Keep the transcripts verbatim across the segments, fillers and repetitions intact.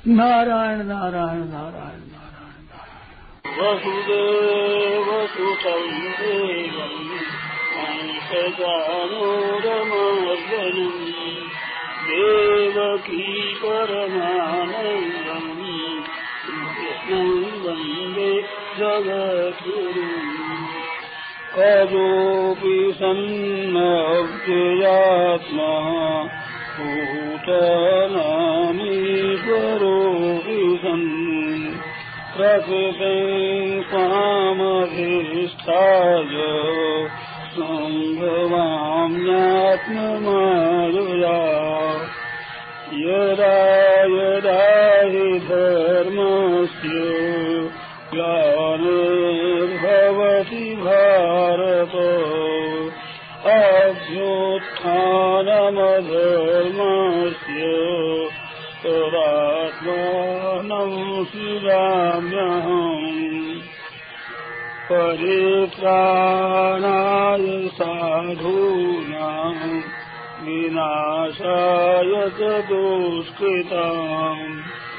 नारायण नारायण नारायण नारायण नारायण। वसुदेवसुतं देवं कंसचाणूरमर्दनं देवकी परमानन्दं कृष्णं वन्दे जगद्गुरुम्। अजोऽपि सन्नव्ययात्मा भूतनामीश्वरोऽपि सन् प्रकृतिं स्वामधिष्ठाय सम्भवाम्यात्ममायया। यदा यदा हि धर्मस्य ग्लानिर्भवति भारत अभ्युत्थानमधर्मस्य तदात्मानं सृजाम्यहम्। परित्राणाय साधूनां विनाशाय च दुष्कृताम्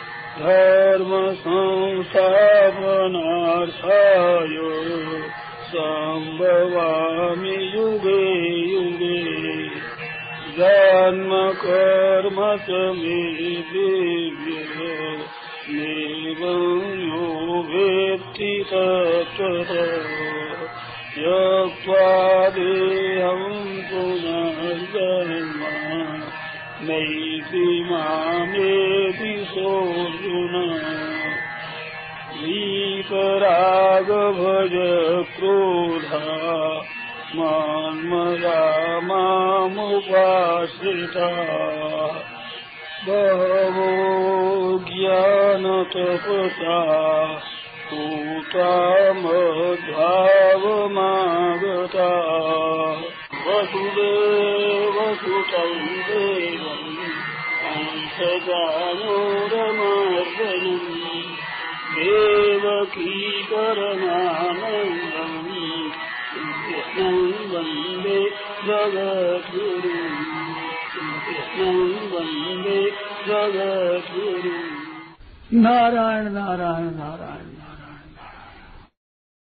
धर्मसंस्थापनार्थाय सम्भवामि युगे युगे। जन्म कर्म च मे दिव्य नैवं यो वेत्ति तत्त्वतः। यक्त्वा देहं पुनर्जन्म नैति मामेति सोऽर्जुन। वीतराग भज क्रोधा मान्मया मामुपाश्रिता। बहवो ज्ञानतपसा पूता मद्भावमागता। वसुदेवसुतं देवं कंसचाणूरमर्दनं देवकी परमानन्दं कृष्णं वन्दे जगद्गुरुम्। कृष्णं वन्दे जगद्गुरुम्। नारायण नारायण नारायण।